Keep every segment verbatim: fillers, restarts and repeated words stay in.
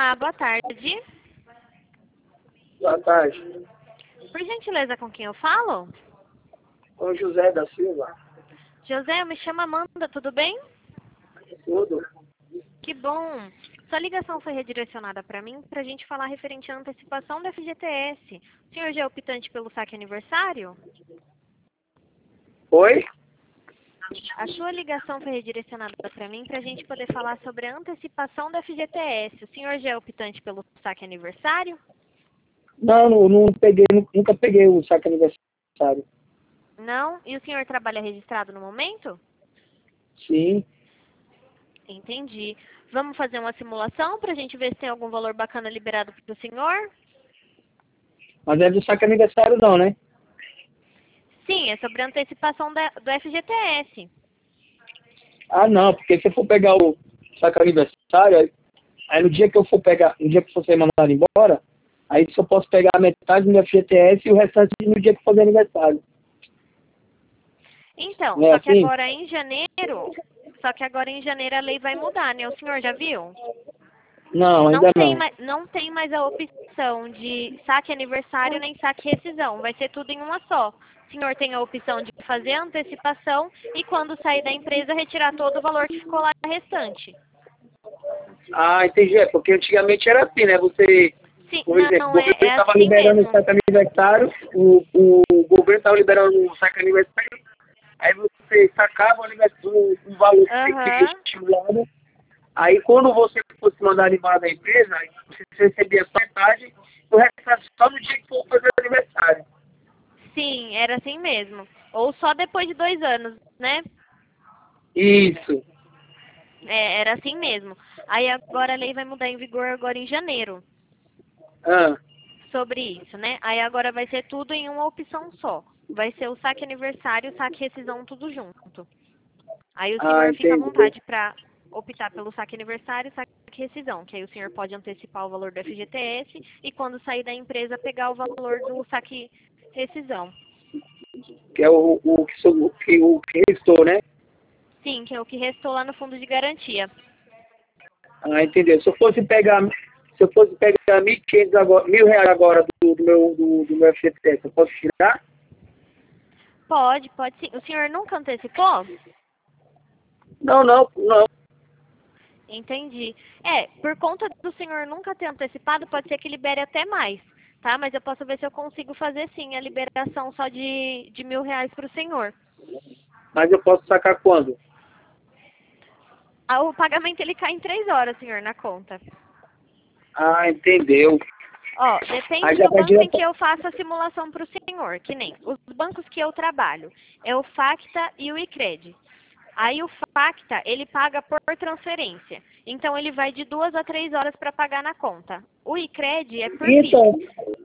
Olá, boa tarde. Boa tarde. Por gentileza, com quem eu falo? Com o José da Silva. José, eu me chamo Amanda, tudo bem? Tudo. Que bom. Sua ligação foi redirecionada para mim para a gente falar referente à antecipação do F G T S. O senhor já é optante pelo saque aniversário? Oi? A sua ligação foi redirecionada para mim para a gente poder falar sobre a antecipação do F G T S. O senhor já é optante pelo saque aniversário? Não, não, não peguei, nunca peguei o saque aniversário. Não? E o senhor trabalha registrado no momento? Sim. Entendi. Vamos fazer uma simulação para a gente ver se tem algum valor bacana liberado para o senhor? Mas é do saque aniversário não, né? Sim, é sobre a antecipação da, do F G T S. Ah, não, porque se eu for pegar o saque aniversário, aí, aí no dia que eu for pegar, no dia que for ser mandado embora, aí só posso pegar a metade do F G T S e o restante no dia que for aniversário. Então, Não é só que assim? agora em janeiro, só que agora em janeiro a lei vai mudar, né? O senhor já viu? Não, Não ainda tem não. mais, não tem mais a opção de saque aniversário nem saque rescisão. Vai ser tudo em uma só. O senhor tem a opção de fazer a antecipação e quando sair da empresa retirar todo o valor que ficou lá restante. Ah, entendi. É porque antigamente era assim, né? Você, Sim, por exemplo, o não, é, governo é estava assim liberando o mesmo. saque aniversário, o, o governo estava liberando o saque aniversário, aí você sacava o aniversário, um valor fictício Aham. estimulado, aí quando você fosse mandar embora da empresa, aí você recebia só metade, o resto era só no dia que for fazer o aniversário. Sim, era assim mesmo. Ou só depois de dois anos, né? Isso. É, era assim mesmo. Aí agora a lei vai mudar em vigor agora em janeiro Ah, sobre isso, né? Aí agora vai ser tudo em uma opção só. Vai ser o saque aniversário e o saque rescisão tudo junto. Aí o ah, senhor fica à entendi. vontade para optar pelo saque aniversário e saque rescisão, que aí o senhor pode antecipar o valor do F G T S e quando sair da empresa pegar o valor do saque rescisão. Que é o, o, que, sou- o, que, o que restou, né? Sim, que é o que restou lá no fundo de garantia. Ah, entendeu. Se eu fosse pegar, se eu fosse pegar mil e quinhentos agora, mil reais agora do, do meu, do, do meu F G T S, eu posso tirar? Pode, pode sim. O senhor nunca antecipou? Não, não, não. Entendi. É, por conta do senhor nunca ter antecipado, pode ser que libere até mais, tá? Mas eu posso ver se eu consigo fazer sim a liberação só de, de mil reais para o senhor. Mas eu posso sacar quando? Ah, o pagamento ele cai em três horas, senhor, na conta. Ah, entendeu. Ó, Aí depende já do vai banco em direto. que eu faço a simulação para o senhor, que nem os bancos que eu trabalho. É o Facta e o Icred. Aí o Facta, ele paga por transferência. Então ele vai de duas a três horas para pagar na conta. O Icred é por Pix. Então,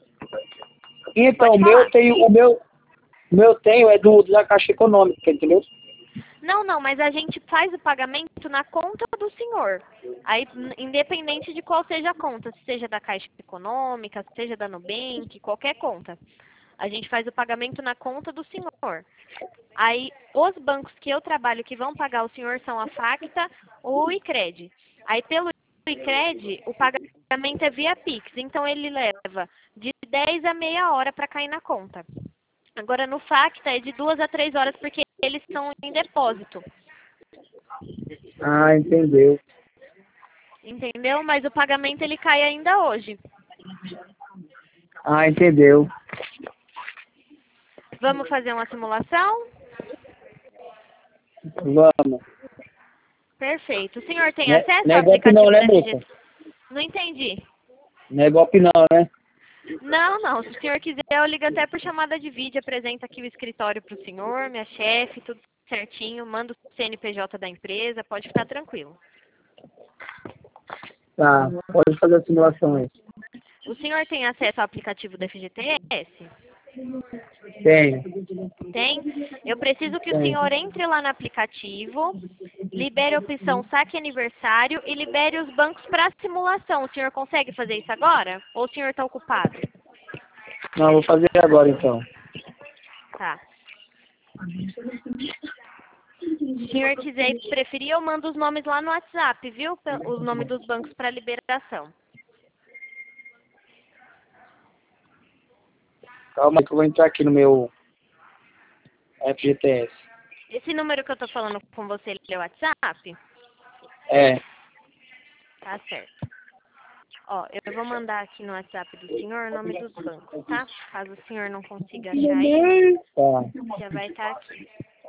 então, Pode o meu falar. tenho, o meu, o meu tenho é do, da Caixa Econômica, entendeu? Não, não, mas a gente faz o pagamento na conta do senhor. Aí, n- independente de qual seja a conta, se seja da Caixa Econômica, seja da Nubank, qualquer conta. A gente faz o pagamento na conta do senhor. Aí, os bancos que eu trabalho que vão pagar o senhor são a Facta ou o Icred. Aí, pelo Icred, o pagamento é via Pix. Então, ele leva de dez a meia hora para cair na conta. Agora, no Facta, é de duas a três horas, porque eles estão em depósito. Ah, entendeu. Entendeu? Mas o pagamento, ele cai ainda hoje. Ah, entendeu. Vamos fazer uma simulação? Vamos. Perfeito. O senhor tem Né, acesso não ao é golpe não, aplicativo né, da moça? F G T? Não entendi. Não é golpe não, né? Não, não. Se o senhor quiser, eu ligo até por chamada de vídeo, apresento aqui o escritório para o senhor, minha chefe, tudo certinho, mando o C N P J da empresa, pode ficar tranquilo. Tá, pode fazer a simulação aí. O senhor tem acesso ao aplicativo da F G T S? Tenho, Tem? Eu preciso que o tenho. senhor entre lá no aplicativo, libere a opção saque aniversário e libere os bancos para simulação. O senhor consegue fazer isso agora? Ou o senhor está ocupado? Não, vou fazer agora então. Tá. Se o senhor quiser e preferir, eu mando os nomes lá no WhatsApp, viu? Pe- Os nomes dos bancos para liberação. Calma que eu vou entrar aqui no meu F G T S. Esse número que eu tô falando com você, ele é o WhatsApp? É. Tá certo. Ó, eu vou mandar aqui no WhatsApp do senhor o nome dos bancos, tá? Caso o senhor não consiga achar aí, Tá. já vai estar aqui.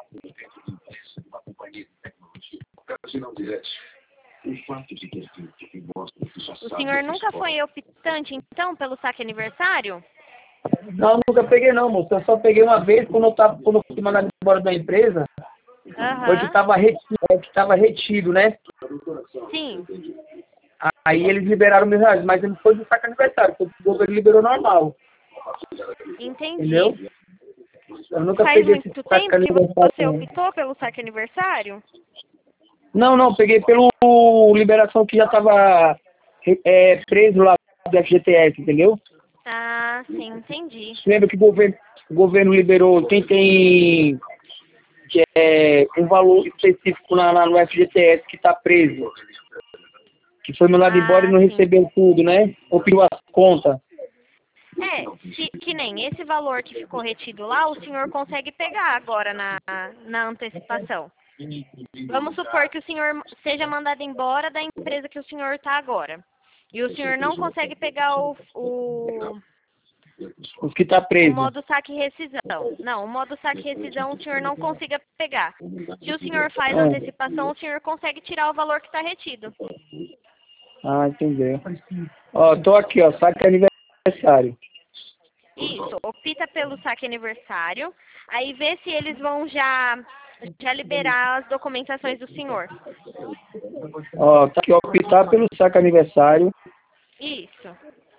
O senhor nunca foi optante, então, pelo saque aniversário? Não, nunca peguei não, moço. Eu só peguei uma vez quando eu, tava, quando eu fui mandado embora da empresa. Foi que Aham. estava retido, é, que tava retido, né? Sim. Aí eles liberaram mil reais, mas não foi do saque aniversário, foi o governo liberou normal. Entendi. Entendeu? Eu nunca Faz peguei esse muito saque tempo que aniversário. você Não. optou pelo saque aniversário? não, não, peguei pelo liberação que já estava é, preso lá do F G T S, entendeu? Ah, sim, entendi. Lembra que o governo, o governo liberou quem tem que é, um valor específico na, na- no F G T S que está preso, que foi mandado embora e Ah, não sim. recebeu tudo, né? Ou pediu as contas. É, se, que nem esse valor que ficou retido lá, o senhor consegue pegar agora na, na antecipação. Vamos supor que o senhor seja mandado embora da empresa que o senhor está agora. E o senhor não consegue pegar o, o, Os que está o preso. modo saque e rescisão. Não, o modo saque e rescisão o senhor não consiga pegar. Se o senhor faz a Ah, antecipação, o senhor consegue tirar o valor que está retido. ah, entendeu. Ó, tô aqui, ó, saque aniversário. Isso, opta pelo saque aniversário, aí vê se eles vão já, já liberar as documentações do senhor. Ó, tá aqui, ó, optar pelo saque aniversário. Isso,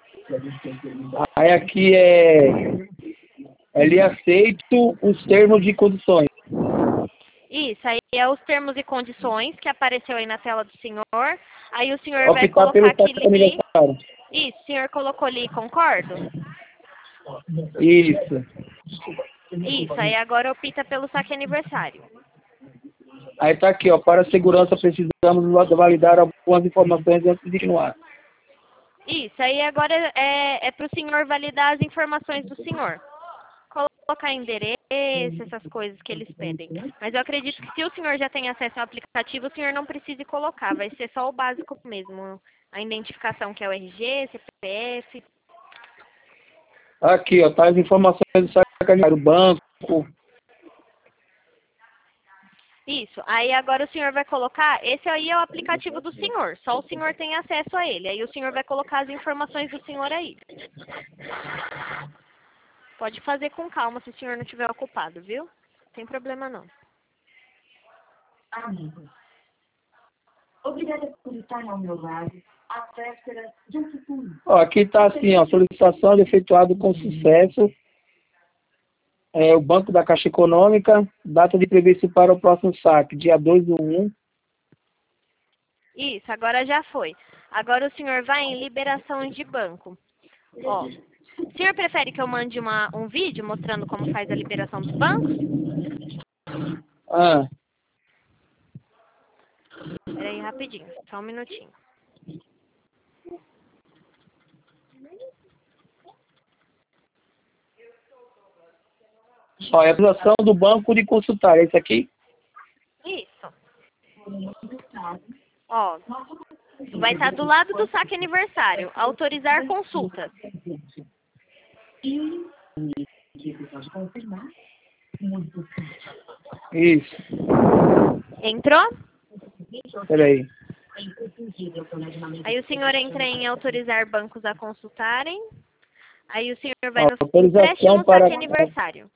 Aí aqui é, ele aceito os termos de condições. isso, aí é os termos e condições que apareceu aí na tela do senhor, aí o senhor vai Optar pelo colocar saque aqui ali, aniversário. isso, o senhor colocou ali, concordo? Isso. Isso, aí agora opta pelo saque aniversário. Aí tá aqui, ó, para a segurança precisamos validar algumas informações antes de continuar. Isso, aí agora é, é para o senhor validar as informações do senhor. Colocar endereço, essas coisas que eles pedem. Mas eu acredito que se o senhor já tem acesso ao aplicativo, o senhor não precise colocar. Vai ser só o básico mesmo. A identificação, que é o R G, C P F. Aqui, ó, tá as informações do saque aniversário, banco. Isso. Aí agora o senhor vai colocar, esse aí é o aplicativo do senhor. Só o senhor tem acesso a ele. Aí o senhor vai colocar as informações do senhor aí. Pode fazer com calma se o senhor não estiver ocupado, viu? Não tem problema não. Amigo, obrigada por estar ao meu lado à véspera de um futuro. Ó, aqui tá assim, ó, solicitação efetuada com sucesso. É, o Banco da Caixa Econômica, data de previsto para o próximo saque, dia dois do um. Isso, agora já foi. Agora o senhor vai em liberações de banco. Ó, o senhor prefere que eu mande uma, um vídeo mostrando como faz a liberação dos bancos? Ah, Espera aí rapidinho, só um minutinho. ó, é a autorização do banco de consultar, é esse aqui? Isso. Ó, vai estar do lado do saque aniversário. Autorizar consultas. E você pode confirmar? Muito Isso, Entrou? peraí. Aí o senhor entra em autorizar bancos a consultarem. Aí o senhor vai Ó, no autorização empréstimo para saque aniversário.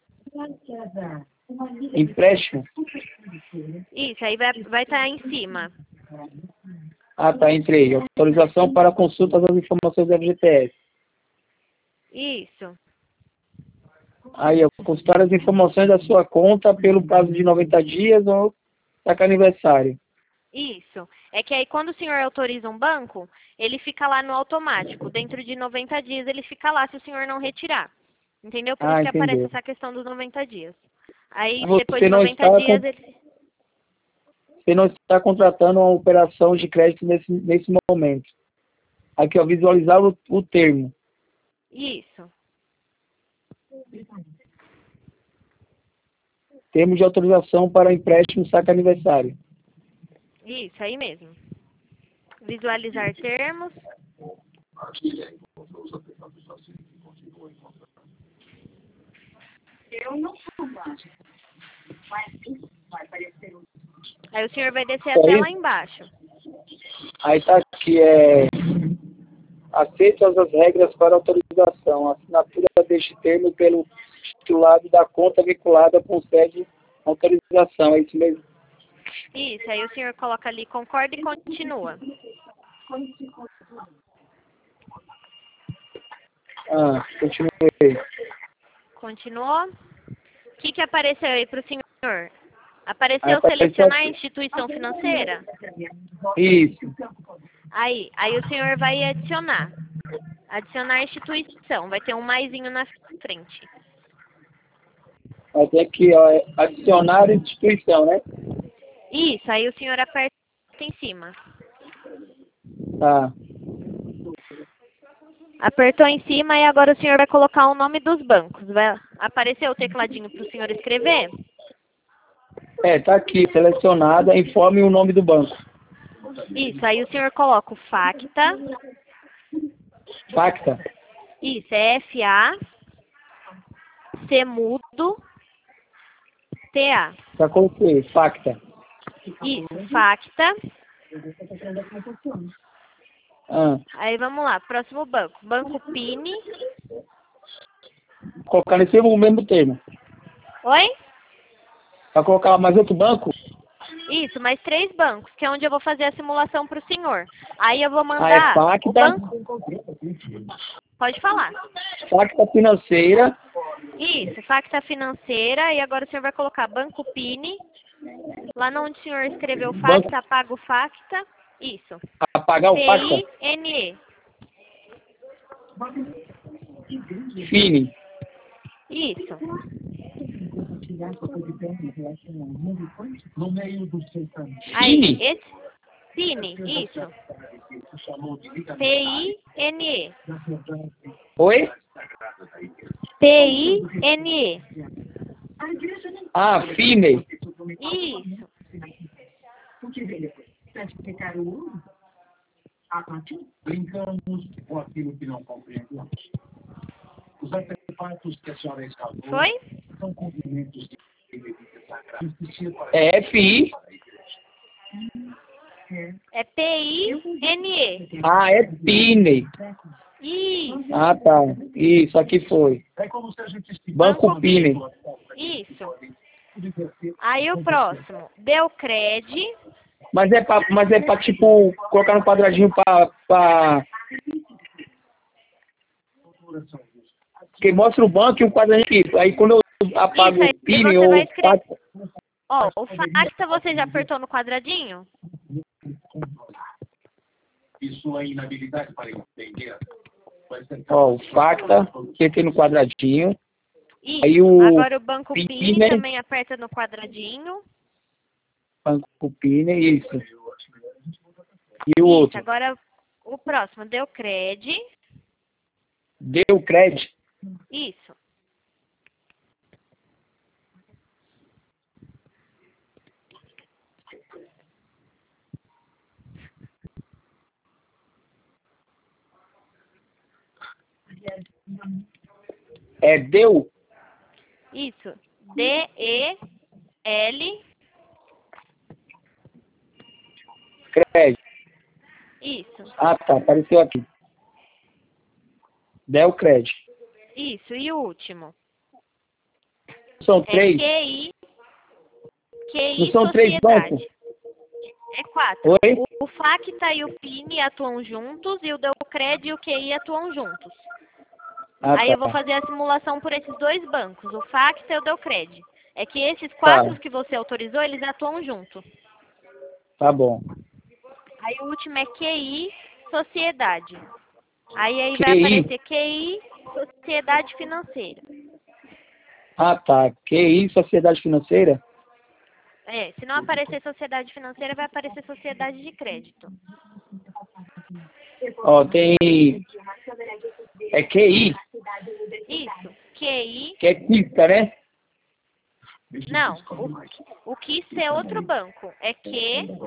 empréstimo. Isso, aí vai vai estar em cima. Ah, tá, entrei. Autorização para consulta das informações do F G T S. Isso. Aí, ó, consultar as informações da sua conta pelo prazo de noventa dias ou saque aniversário. Isso. É que aí quando o senhor autoriza um banco, ele fica lá no automático. Dentro de noventa dias ele fica lá se o senhor não retirar. Entendeu? Por Ah, isso que aparece entendeu. essa questão dos noventa dias. Aí Você depois de não noventa está dias com- ele. Você não está contratando uma operação de crédito nesse, nesse momento. Aqui, ó, visualizar o, o termo. Isso. Termos de autorização para empréstimo saque aniversário. Isso, aí mesmo. Visualizar termos. Eu não sou mágica, mas isso vai parecer um... Aí o senhor vai descer É até isso? lá embaixo. Aí tá aqui, é... Aceito as regras para autorização. Assinatura deste termo pelo titulado da conta vinculada concede autorização. É isso mesmo? Isso, aí o senhor coloca ali, concorda e continua. Ah, continuei. Continuou. O que, que apareceu aí para o senhor? Apareceu Aí apareceu selecionar a aqui. instituição financeira? Isso. Aí, aí o senhor vai adicionar. Adicionar instituição. Vai ter um maisinho na frente. Vai ter aqui, ó, é adicionar instituição, né? Isso, aí o senhor aperta em cima. Tá. Apertou em cima e agora o senhor vai colocar o nome dos bancos. Vai aparecer o tecladinho para o senhor escrever? É, tá aqui, selecionada, informe o nome do banco. Isso, aí o senhor coloca o Facta. Facta. Isso, é F A C mudo T A. Já coloquei, Facta. Isso, Facta. Ah, Aí vamos lá, próximo banco. Banco Pini. colocar nesse mesmo termo. Oi? Vai colocar mais outro banco? Isso, mais três bancos, que é onde eu vou fazer a simulação para o senhor. Aí eu vou Ah, é mandar Facta. o banco... Pode falar. Facta financeira. Isso, Facta financeira. E agora o senhor vai colocar Banco Pini. Lá onde o senhor escreveu Banco- Facta, apaga o Facta. Isso. Apagar o P Facta. I N E. Fini. Isso. No meio do seu caminho. Aí, Pini? esse... Pini, isso. P I N E. Oi? P I N E. Ah, Fine. Isso. O que vem depois? Santificar o ouro? A partir? Brincamos com aquilo que não compreendemos. Os artefatos que a senhora escalou Foi? são cumprimentos de É F I. É P I N E. Ah, é Pine. Isso. Ah, tá. Isso, aqui foi. É como se a gente Banco Pine. Isso. Aí o próximo. Deucred. Mas é pra, mas é pra tipo, colocar no quadradinho pra, pra... Porque mostra o banco e o quadradinho aqui. Aí quando eu apago Isso, aí o Pine você ou vai escrever- Facta- Ó, o Facta você já apertou no quadradinho? e sua inabilidade para entender. Ó, o Facta, que tem no quadradinho. Isso. Aí o Agora o Banco Pini, Pini né? também aperta no quadradinho. Banco Pine, isso. E o Isso. outro? Agora o próximo. Deucred. Deu crédito. Isso. É deu? Isso. D E L. Crédito. Isso. Ah, tá. Apareceu aqui. Deu crédito. Isso. E o último? São É três? Q I. Q I Não são três Sociedade. bancos? É quatro. Oi? O, o Facta e o Pini atuam juntos e o Deucred e o Q I atuam juntos. Ah, Aí tá. eu vou fazer a simulação por esses dois bancos, o Facta e o Deucred. É que esses quatro Tá. que você autorizou, eles atuam junto. Tá bom. Aí o último é Q I Sociedade. Aí aí Q vai I? aparecer Q I Sociedade Financeira. Ah, tá. Q I, Sociedade Financeira? É, se não aparecer Sociedade Financeira, vai aparecer Sociedade de Crédito. Ó, tem... É Q I? Isso. Q I. Que é quista, né? Não, o, o quista é outro banco. É Q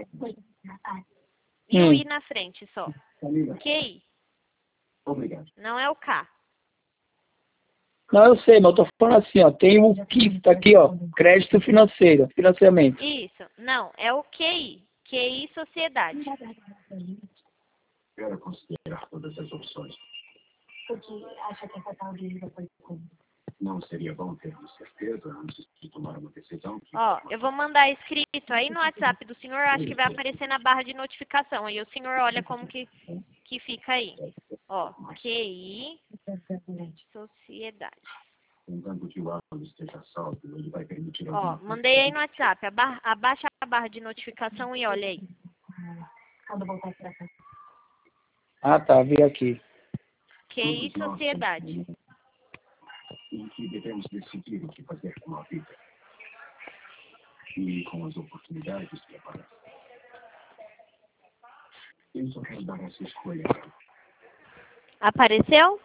e o Hum. I na frente só. Q I. Obrigado. Não é o K. Não, eu sei, mas eu tô falando assim, ó. Tem o quista aqui, ó. Crédito financeiro, financiamento. Isso. Não, é o Q I. Q I Sociedade. Quero considerar todas as opções. Porque acha que essa tal dívida foi com... Não seria bom termos certeza antes de tomar uma decisão? Que... Ó, eu vou mandar escrito aí no WhatsApp do senhor, acho que vai aparecer na barra de notificação. Aí o senhor olha como que, que fica aí. Ó, Q I Sociedade. Contanto que o ato esteja salvo, ele vai permitir... Ó, alguma mandei aí no WhatsApp. Aba abaixa a barra de notificação e olha aí. Quando voltar pra cá. Ah, tá, vi aqui. Q I Sociedade. Em que devemos decidir o que fazer com a vida. E com as oportunidades que aparecem. Eu só quero dar essa escolha. Apareceu?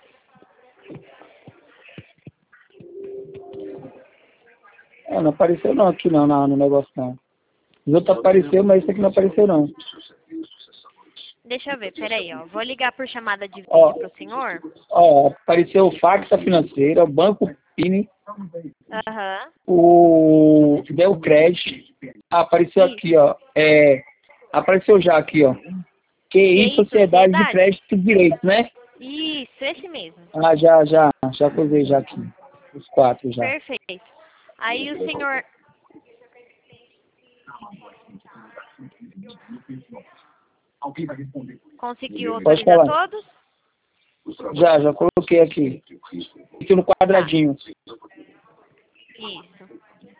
É, não apareceu não aqui não, não no negócio não. Os outros apareceu, mas esse aqui não apareceu não. Deixa eu ver, peraí, ó. Vou ligar por chamada de vídeo Ó, pro senhor. ó, apareceu o Faxa Financeira, o Banco Pini, Aham. o Delcred. Ah, apareceu aqui, ó. É, apareceu já aqui, ó. Q I I Sociedade de Sociedade? Crédito e Direito, né? Isso, esse mesmo. Ah, já, já, já coisei já aqui. Os quatro já. Perfeito. Aí o senhor... Alguém vai responder. Conseguiu Pode autorizar falar. todos? Já, já coloquei aqui. Aqui no quadradinho. Isso.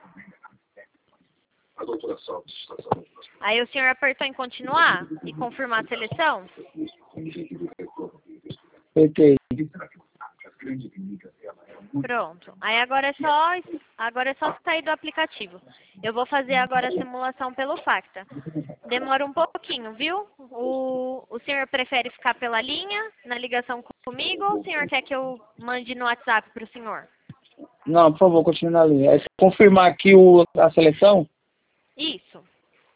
A doutora Salves está sabendo. Aí o senhor apertou em continuar e confirmar a seleção? Apertei. Pronto. Aí agora é só agora é só sair do aplicativo. Eu vou fazer agora a simulação pelo Facta. Demora um pouquinho, viu? O, o senhor prefere ficar pela linha, na ligação comigo, ou o senhor quer que eu mande no WhatsApp para o senhor? Não, por favor, continue na linha. É só confirmar aqui o, a seleção? Isso.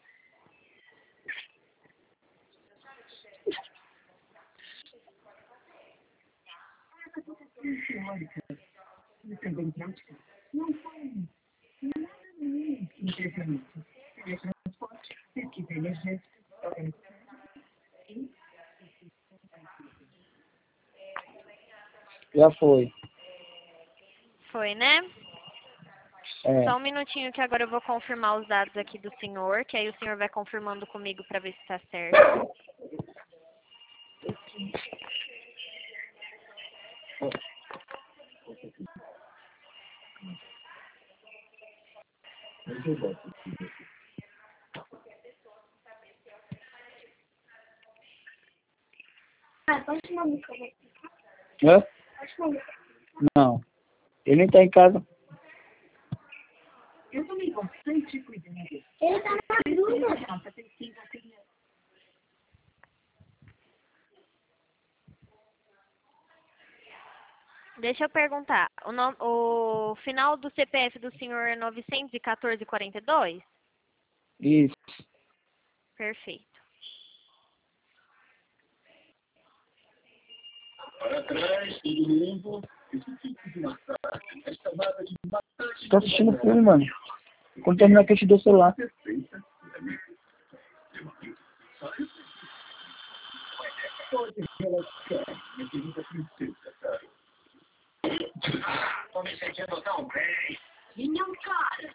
Teórica e também prática. Não foi nada muito interessante. Teletransporte, pesquisa energética, Já foi. Foi, né? É. Só um minutinho que agora eu vou confirmar os dados aqui do senhor, que aí o senhor vai confirmando comigo para ver se está certo. Ah, pode chamar o música. Hã? Pode chamar o música. Não. Ele nem tá em casa. Eu tomei bastante cuidado. Ele tá na dúvida. Nossa pesquisa seria... Deixa eu perguntar. O, no, o final do C P F do senhor é novecentos e quatorze, quarenta e dois? Isso. Perfeito. Para trás, todo mundo. Tô assistindo filme, mano. Quando terminar aqui eu te dou o celular. Tô me sentindo tão bem. Vinha um cara.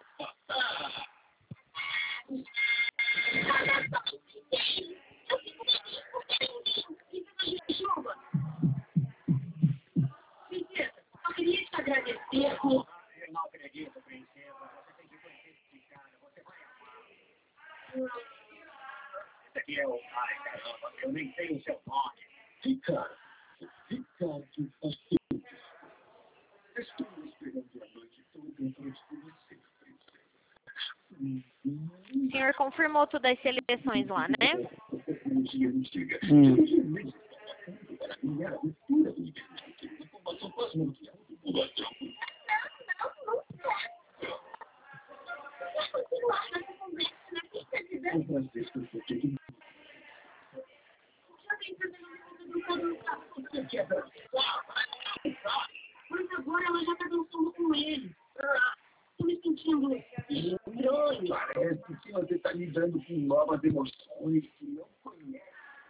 Princesa, eu queria te agradecer por... Eu não acredito, princesa. Você tem que conhecer esse cara. Você vai amar. Esse aqui é o... Ai, caramba, eu nem sei o seu nome. Ricardo. Ricardo Assuntos. Estou esperando a noite toda para te conhecer, princesa. O senhor confirmou todas as seleções lá, né? Hum. Mas agora ela já tá dançando com ele. Tô me sentindo estranho. Parece que você tá lidando com novas emoções que não conhece.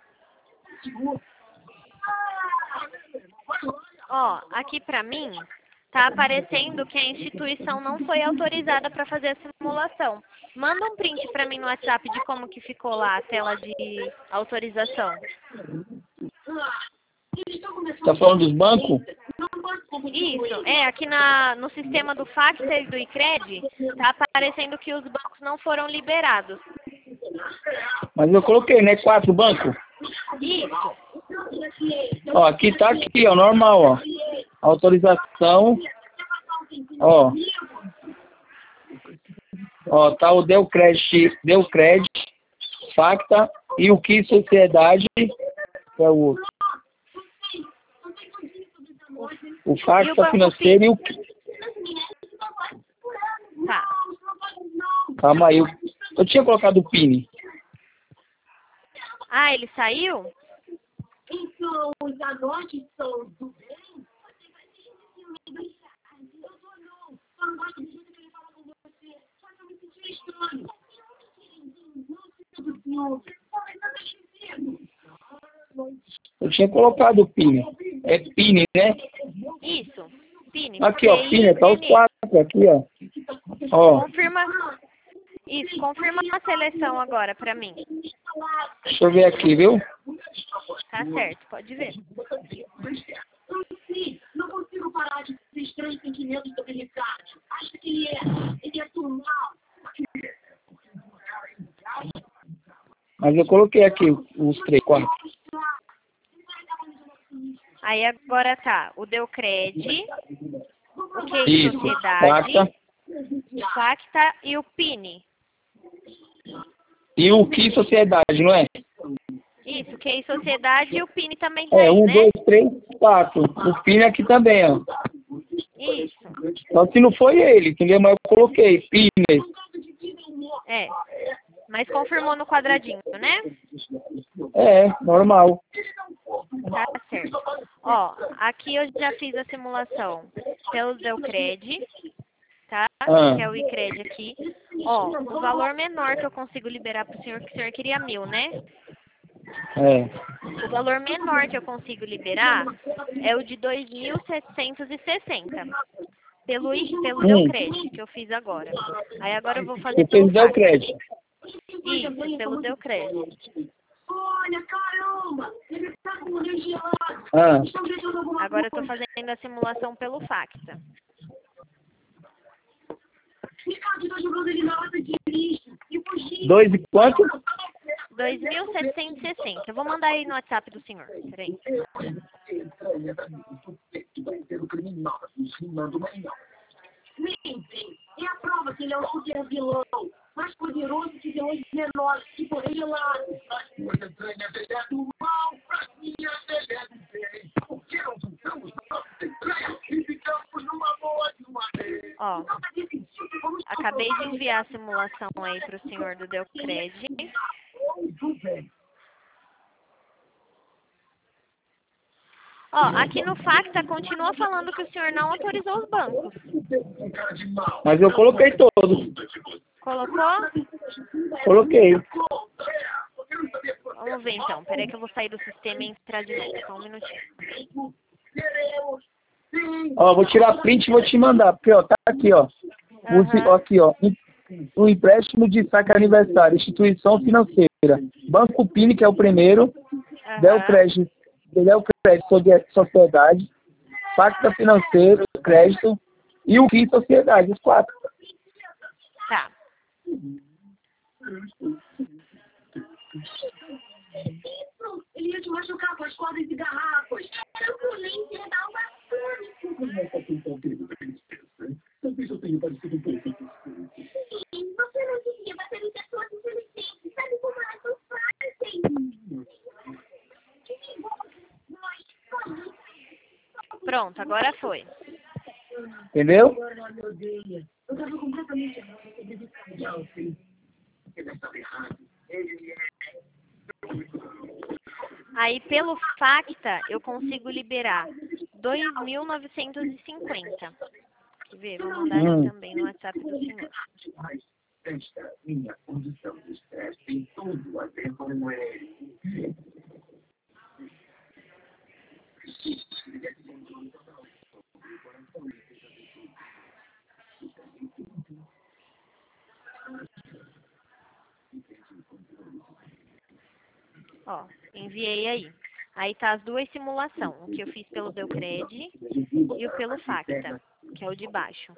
Ó, aqui pra mim, tá aparecendo que a instituição não foi autorizada para fazer a simulação. Manda um print pra mim no WhatsApp de como que ficou lá a tela de autorização. Tá falando dos bancos? Isso, é, aqui na, no sistema do Facta e do Icred, tá aparecendo que os bancos não foram liberados. Mas eu coloquei, né? Quatro bancos. Isso. Ó, aqui tá aqui, ó, normal, ó. Autorização. Ó. Ó, tá o Deucred, Deucred, Facta e o que Sociedade, que é o outro. O Facta Financeiro e o que. Tá. Calma aí, eu, eu tinha colocado o Pini. Ah, ele saiu? Então, os anões são do bem? Você vai ter esse medo. Eu tô não. Só não gosto do jeito que ele fala com você. Só que eu me senti estranho. Não sei do Eu tinha colocado o Pini. É Pini, né? Isso. Pini. Aqui, ó, Pini, tá os quatro aqui, ó. Ó. Confirma. Isso, confirma a seleção agora pra mim. Deixa eu ver aqui, viu? Tá certo, pode ver. Não consigo parar de ter estranhos sentimentos sobre Ricardo. Acho que ele é. Ele é tão mal. Mas eu coloquei aqui os três, quatro. Aí agora tá o Deucred, o que Isso, Sociedade, Facta. o Facta e o Pini. E o que Sociedade, não é? Isso, que é Sociedade e o Pini também tá É, aí, um, né? dois, três, quatro. O Pini aqui também, ó. Isso. Só se não foi ele, entendeu? Mas eu coloquei Pini. É. Mas confirmou no quadradinho, né? É, normal. Tá certo. Ó, aqui eu já fiz a simulação pelo Deucred, tá? Ah. Que é o Icred aqui. Ó, o valor menor que eu consigo liberar pro senhor, que o senhor queria mil, né? É. O valor menor que eu consigo liberar é o de dois mil setecentos e sessenta. Pelo, I- pelo Hum. Deucred, que eu fiz agora. Aí agora eu vou fazer Você pelo fez o crédito. Isso, pelo Deucred. Olha, caramba! Ele tá com o gelado. Ah. Estão jogando alguma Agora eu tô coisa. fazendo a simulação pelo Facta. Ricardo tá jogando ele na lata de lixo. E fugindo. Dois e quanto? dois mil setecentos e sessenta. Eu vou mandar aí no WhatsApp do senhor. Peraí. Mentem. É a prova que ele é o super vilão. Mais poderoso que vilões menores. E porém gelado. do mal, pra mim é do bem. Por que não juntamos nossas entranhas e ficamos numa boa de uma vez? Ó, acabei de enviar a simulação aí pro senhor do Deucred. Ó, aqui no Facta continua falando que o senhor não autorizou os bancos. Mas eu coloquei todos. Colocou? Coloquei. Vamos ver então. Peraí que eu vou sair do sistema e entrar de novo. Só um minutinho. Ó, vou tirar print e vou te mandar. Porque, ó, tá aqui, ó. Aham. O, aqui, ó. O empréstimo de saque aniversário, instituição financeira. Banco Pini, que é o primeiro. Aham. Deucred, Deucred, Sociedade. Facta Financeiro, Crédito. E o que Sociedade, os quatro. Tá. Ele ia te machucar com as cordas e garrafas. Eu por nem ia dar uma Talvez eu tenha parecido um pouco. Sim, você não devia bater em pessoas inteligentes. Sabe como elas são fáceis? Pronto, agora foi. Entendeu? Eu tava completamente errado. Ele estava errado. Aí, pelo Facta, eu consigo liberar dois mil novecentos e cinquenta. Quer ver? Vou mandar Hum. aqui também no WhatsApp do senhor. Mas esta minha condição de estresse tem tudo a ver com ele. Ó, enviei aí. Aí tá as duas simulações, o que eu fiz pelo Deucred e o pelo Facta, que é o de baixo.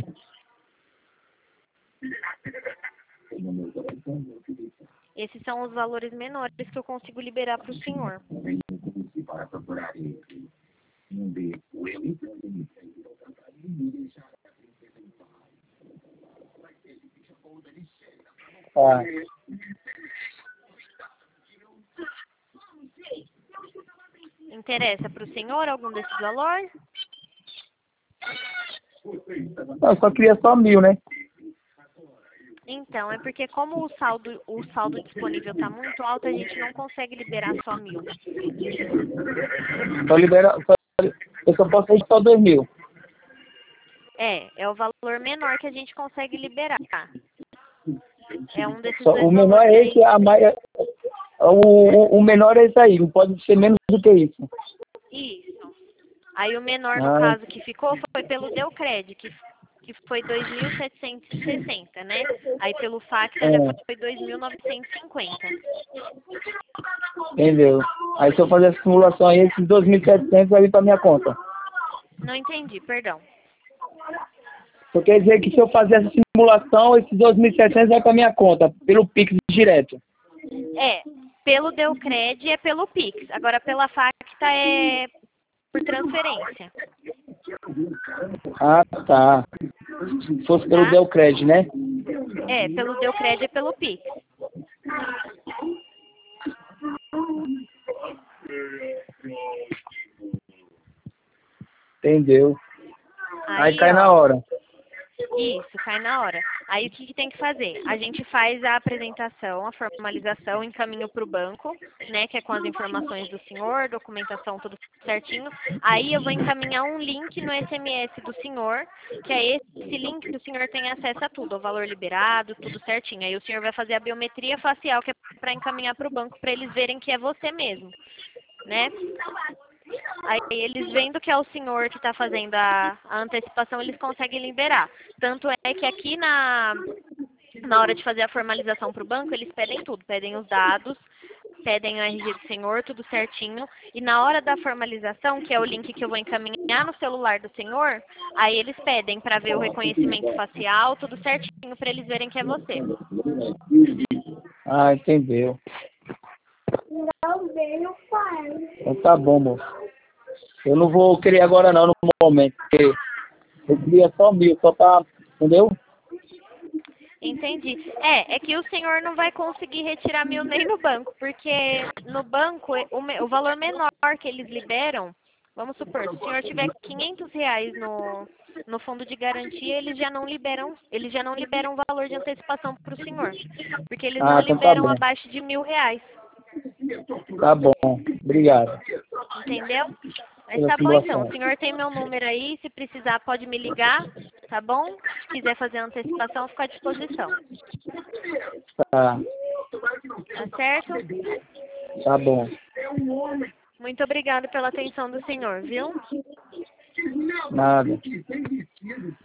Esses são os valores menores que eu consigo liberar para o senhor. Para procurar ele. Um beco, eu entendi. Tá. Interessa para o senhor algum desses valores? Eu só queria só mil, né? Então, é porque como o saldo, o saldo disponível está muito alto, a gente não consegue liberar só mil. Só libera, só, eu só posso ir só dois mil. É, é o valor menor que a gente consegue liberar. É um desses Só, dois o menor valores é aí. esse, a mais, o, o, o menor é esse aí, não pode ser menos do que isso. Isso. Aí o menor, no Ah. caso, que ficou foi pelo Deucred, que, que foi dois mil setecentos e sessenta, né? Aí pelo Facta É. já foi dois mil novecentos e cinquenta. Entendeu? Aí se eu fazer a simulação aí, esses dois mil e setecentos vai vir pra minha conta. Não entendi, perdão. Então quer dizer que se eu fazer essa simulação, esses dois mil e setecentos vai pra minha conta, pelo Pix direto. É, pelo Deucred é pelo Pix. Agora pela Facta é por transferência. Ah, tá. Se fosse pelo Tá? Deucred, né? É, pelo Deucred é pelo Pix. Entendeu? Aí, Aí, cai ó, na hora. Isso, cai na hora. Aí o que, que tem que fazer? A gente faz a apresentação, a formalização, encaminho para o banco, né, que é com as informações do senhor, documentação, tudo certinho. Aí eu vou encaminhar um link no S M S do senhor, que é esse link que o senhor tem acesso a tudo, o valor liberado, tudo certinho. Aí o senhor vai fazer a biometria facial, que é para encaminhar para o banco, para eles verem que é você mesmo, né? Aí eles vendo que é o senhor que está fazendo a, a antecipação, eles conseguem liberar. Tanto é que aqui na, na hora de fazer a formalização para o banco, eles pedem tudo. Pedem os dados, pedem o R G do senhor, tudo certinho. E na hora da formalização, que é o link que eu vou encaminhar no celular do senhor, aí eles pedem para ver o reconhecimento facial, tudo certinho, para eles verem que é você. Ah, entendeu. Então tá bom, moço. Eu não vou querer agora não, no momento, porque eu queria só mil, só pra... Entendeu? Entendi. É, é que o senhor não vai conseguir retirar mil nem no banco, porque no banco o, me- o valor menor que eles liberam, vamos supor, se o senhor tiver quinhentos reais no, no fundo de garantia, eles já não liberam, eles já não liberam o valor de antecipação para o senhor, porque eles Ah, não então tá liberam bom. abaixo de mil reais, Tá bom. Obrigado. entendeu? Mas Pela tá bom então, simulação. o senhor tem meu número aí, se precisar pode me ligar, tá bom? Se quiser fazer a antecipação, fica à disposição. Tá. Tá certo? Tá bom. Muito obrigada pela atenção do senhor, viu? Nada.